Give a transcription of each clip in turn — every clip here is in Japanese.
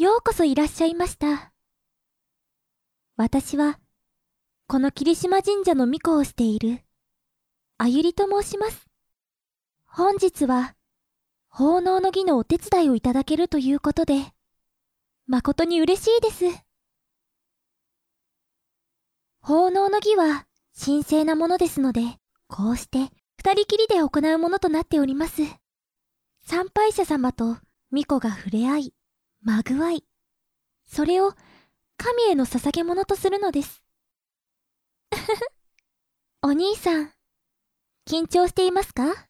ようこそいらっしゃいました。私は、この霧島神社の巫女をしている、あゆりと申します。本日は、奉納の儀のお手伝いをいただけるということで、誠に嬉しいです。奉納の儀は神聖なものですので、こうして二人きりで行うものとなっております。参拝者様と巫女が触れ合い、まぐわい、それを神への捧げ物とするのです。お兄さん、緊張していますか？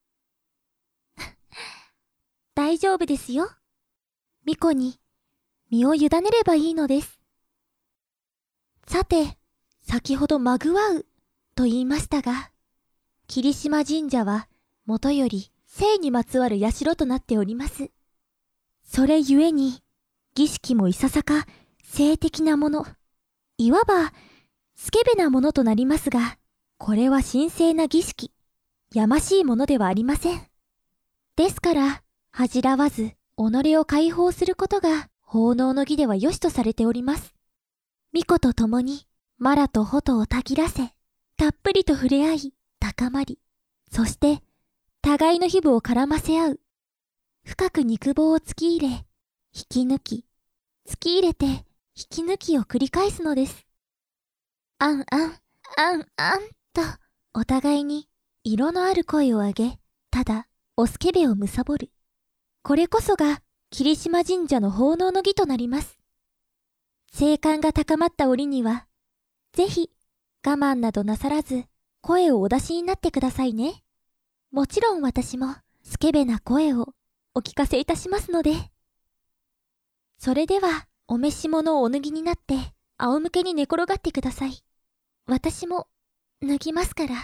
大丈夫ですよ。巫女に身を委ねればいいのです。さて、先ほどまぐわうと言いましたが、霧島神社はもとより性にまつわる社となっております。それゆえに、儀式もいささか性的なもの、いわばスケベなものとなりますが、これは神聖な儀式、やましいものではありません。ですから、恥じらわず、己を解放することが奉納の儀では良しとされております。巫女と共に、マラとホトをたぎらせ、たっぷりと触れ合い、高まり、そして、互いの皮膚を絡ませ合う。深く肉棒を突き入れ、引き抜き、突き入れて、引き抜きを繰り返すのです。あんあん、あんあんと、お互いに色のある声を上げ、ただ、おスケベをむさぼる。これこそが、霧島神社の奉納の儀となります。性感が高まった折には、ぜひ、我慢などなさらず、声をお出しになってくださいね。もちろん私も、スケベな声をお聞かせいたしますので。それでは、お召し物をお脱ぎになって、仰向けに寝転がってください。私も、脱ぎますから。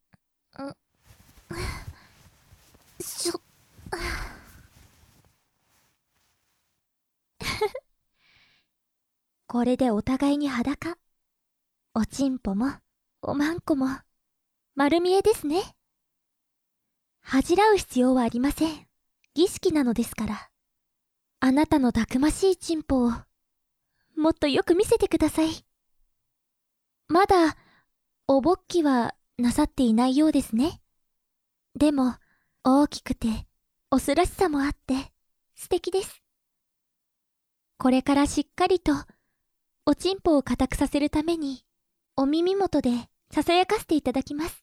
これでお互いに裸。おちんぽも、おまんこも、丸見えですね。恥じらう必要はありません。儀式なのですから。あなたのたくましいちんぽを、もっとよく見せてください。まだ、おぼっきはなさっていないようですね。でも、大きくて、おすらしさもあって、素敵です。これからしっかりと、おちんぽを固くさせるために、お耳元でささやかせていただきます。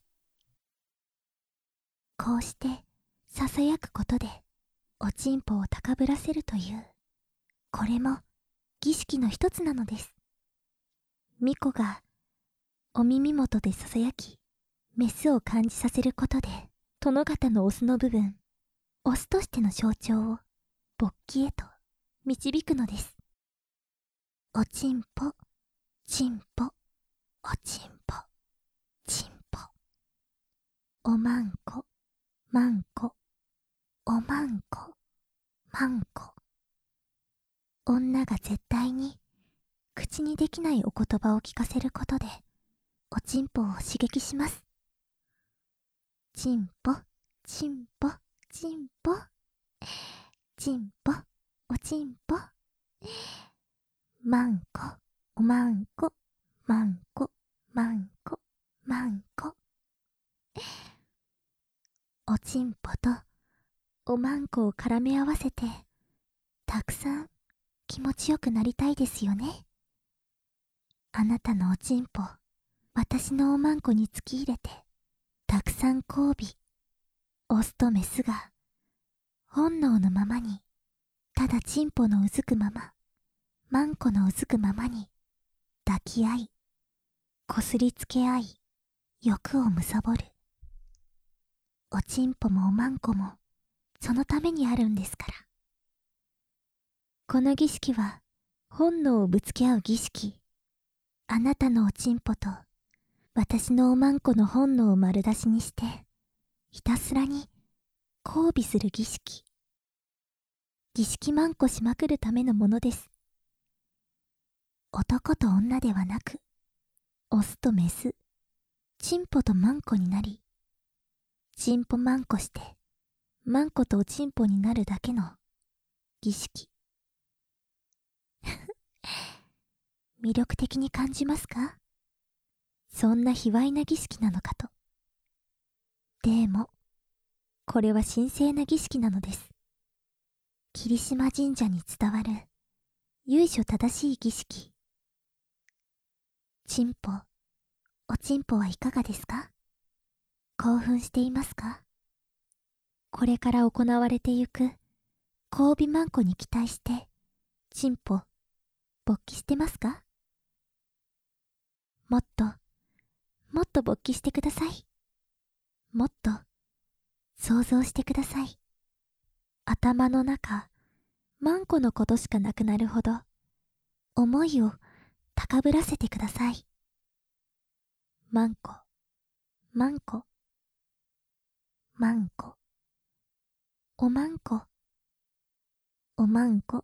こうして、ささやくことで、おちんぽを高ぶらせるという、これも、儀式の一つなのです。巫女が、お耳元でささやき、メスを感じさせることで、殿方のオスの部分、オスとしての象徴を、勃起へと導くのです。おちんぽ、ちんぽ、おちんぽ、ちんぽ。おまんこ、まんこ、おまんこ、まんこ。女が絶対に、口にできないお言葉を聞かせることで、おちんぽを刺激します。ちんぽ、ちんぽ、ちんぽ。ちんぽ、おちんぽ。まんこ、おまんこ、まんこ、まんこ、まんこ。おちんぽとおまんこを絡め合わせて、たくさん気持ちよくなりたいですよね。あなたのおちんぽ、私のおまんこに突き入れて、たくさん交尾、オスとメスが、本能のままに、ただちんぽのうずくまま、まんこのうずくままに、抱き合い、こすりつけ合い、欲をむさぼる。おちんぽもおまんこも、そのためにあるんですから。この儀式は、本能をぶつけ合う儀式。あなたのおちんぽと、私のおまんこの本能を丸出しにして、ひたすらに交尾する儀式。儀式まんこしまくるためのものです。男と女ではなく、オスとメス、チンポとマンコになり、チンポマンコして、マンコとおチンポになるだけの儀式。 魅力的に感じますか？そんな卑猥な儀式なのかと。でも、これは神聖な儀式なのです。霧島神社に伝わる由緒正しい儀式。チンポ、おちんぽはいかがですか？興奮していますか？これから行われてゆく交尾マンコに期待して、チンポ、勃起してますか？もっと勃起してください。もっと想像してください。頭の中、マンコのことしかなくなるほど、思いを高ぶらせてください。マンコ、マンコ、マンコ、おまんこ、おまんこ、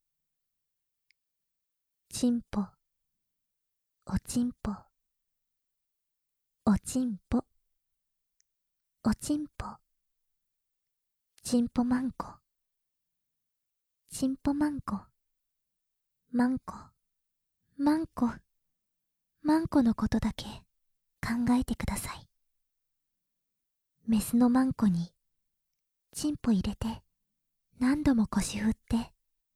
ちんぽ、おちんぽ、おちんぽ、おちんぽ、ちんぽまんこ、ちんぽまんこ、まんこ、まんこ、まんこのことだけ考えてください。メスのマンコにチンポ入れて何度も腰振って、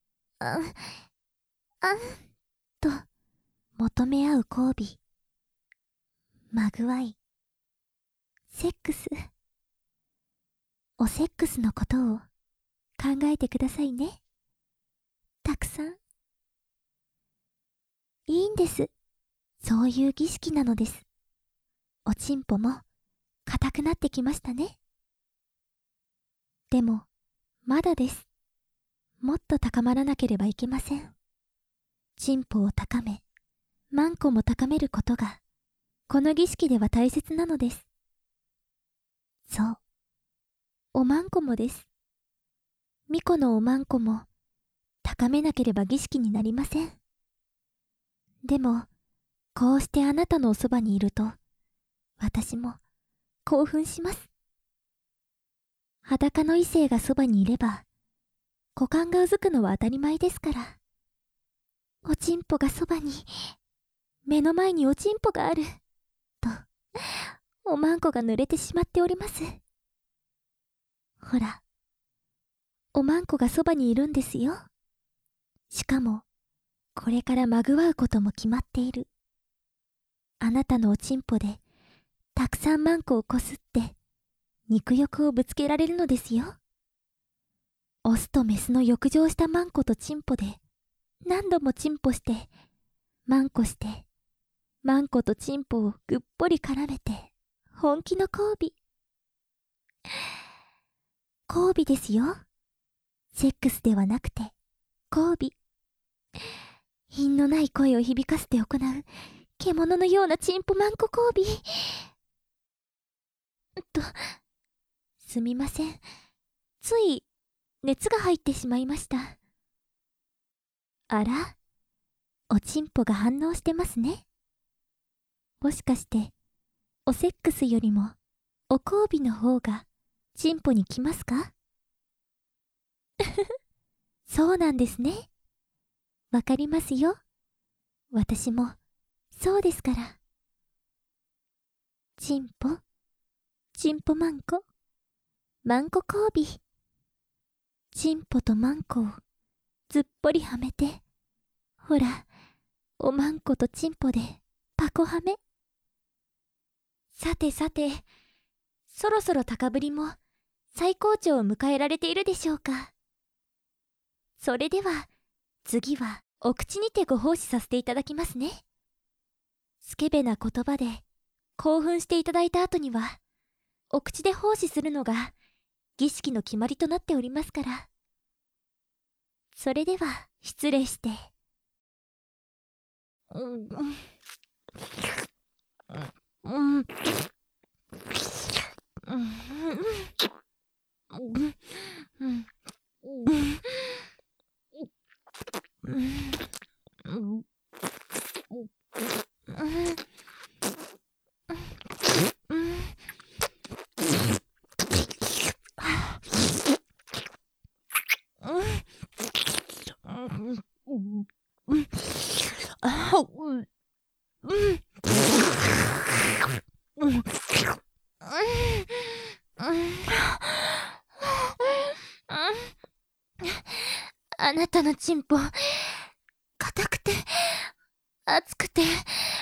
と求め合う交尾、まぐわい、セックス、おセックスのことを考えてくださいね。たくさん。いいんです。そういう儀式なのです。おちんぽも硬くなってきましたね。でも、まだです。もっと高まらなければいけません。チンポを高め、マンコも高めることが、この儀式では大切なのです。そう、おまんこもです。巫女のおまんこも、高めなければ儀式になりません。でも、こうしてあなたのおそばにいると、私も興奮します。裸の異性がそばにいれば、股間がうずくのは当たり前ですから。おちんぽがそばに、目の前におちんぽがある、と、おまんこが濡れてしまっております。ほら、おまんこがそばにいるんですよ。しかも、これからまぐわうことも決まっている。あなたのおちんぽで、たくさんマンコをこすって、肉欲をぶつけられるのですよ。オスとメスの浴場したマンコとチンポで、何度もチンポして、マンコして、マンコとチンポをぐっぽり絡めて、本気の交尾。交尾ですよ。セックスではなくて、交尾。品のない声を響かせて行う、獣のようなチンポマンコ交尾。すみません。つい、熱が入ってしまいました。あら、おちんぽが反応してますね。もしかして、おセックスよりも、お交尾の方が、チンポに来ますか？そうなんですね。わかりますよ。私も、そうですから。チンポ、チンポマンコ、マンコ交尾。チンポとマンコをずっぽりはめて、ほら、おまんことチンポでパコはめ。さてさて、そろそろ高ぶりも最高潮を迎えられているでしょうか。それでは、次はお口にてご奉仕させていただきますね。スケベな言葉で興奮していただいた後には、お口で奉仕するのが儀式の決まりとなっておりますから。それでは失礼して。 あなたのチンポ、硬くて、熱くて、す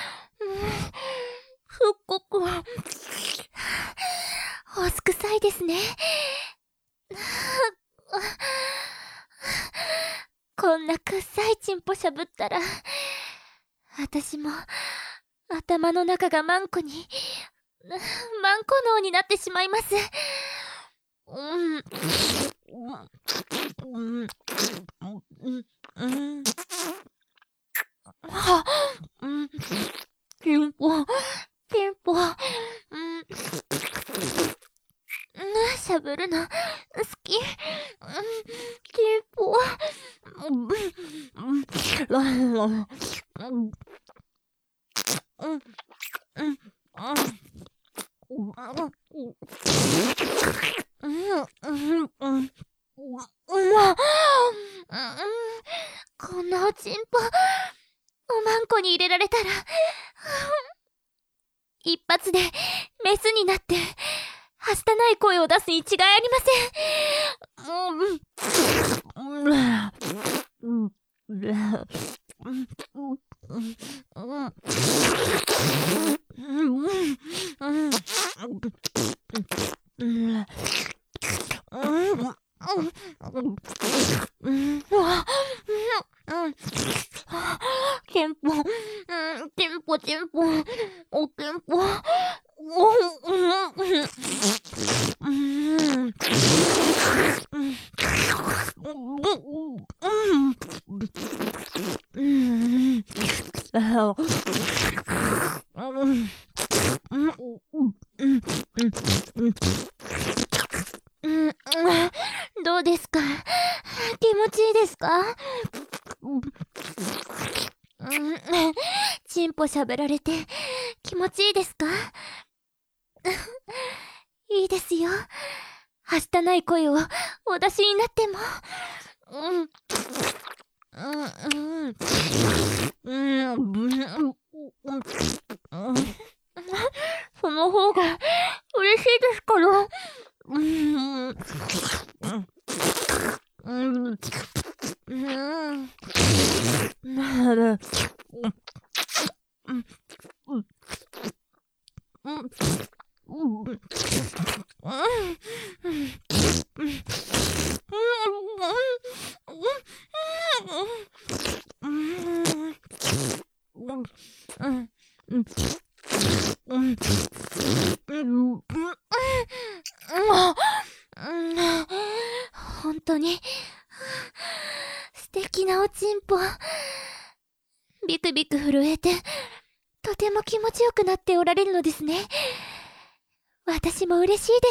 っごく、ホース臭いですね。こんなくっさいチンポしゃぶったら、私も頭の中がマンコ脳になってしまいます。チンポ、しゃぶるの好き。チンポ。こんなおちんぽ、おまんこに入れられたら、一発でメスになって、はしたない声を出すに違いありません。テンポ、おテンポ、どうですか？気持ちいいですか？チンポしゃべられて気持ちいいですか？いいですよ。はしたない声をお出しになっても。その方が嬉しいですから。本当に素敵なおちんぽ。ビクビク震えてとても気持ちよくなっておられるのですね。私も嬉しいです。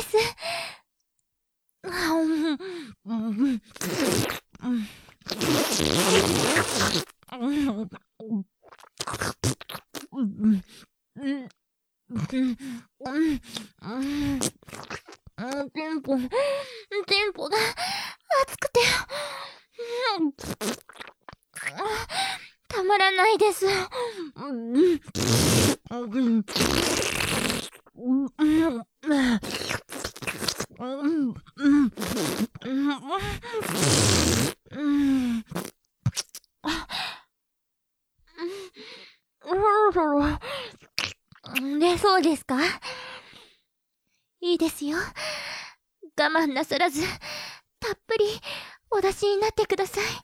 テンポが熱くてたまらないです。そろそろ出そうですか？いいですよ。我慢なさらずたっぷりお出しになってください。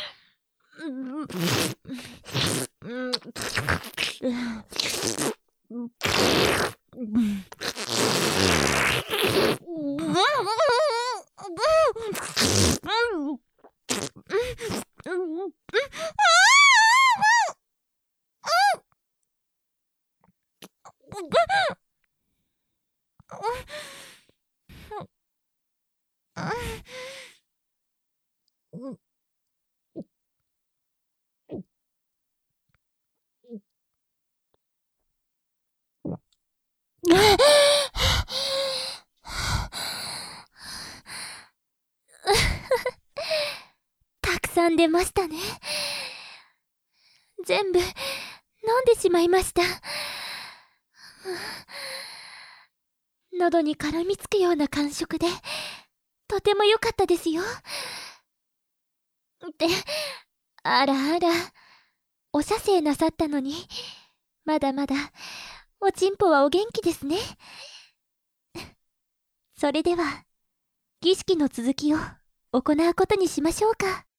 たくさん出ましたね。全部飲んでしまいました。喉に絡みつくような感触でとても良かったですよ。 って、あらあら、お射精なさったのに、まだまだ、おちんぽはお元気ですね。それでは、儀式の続きを行うことにしましょうか。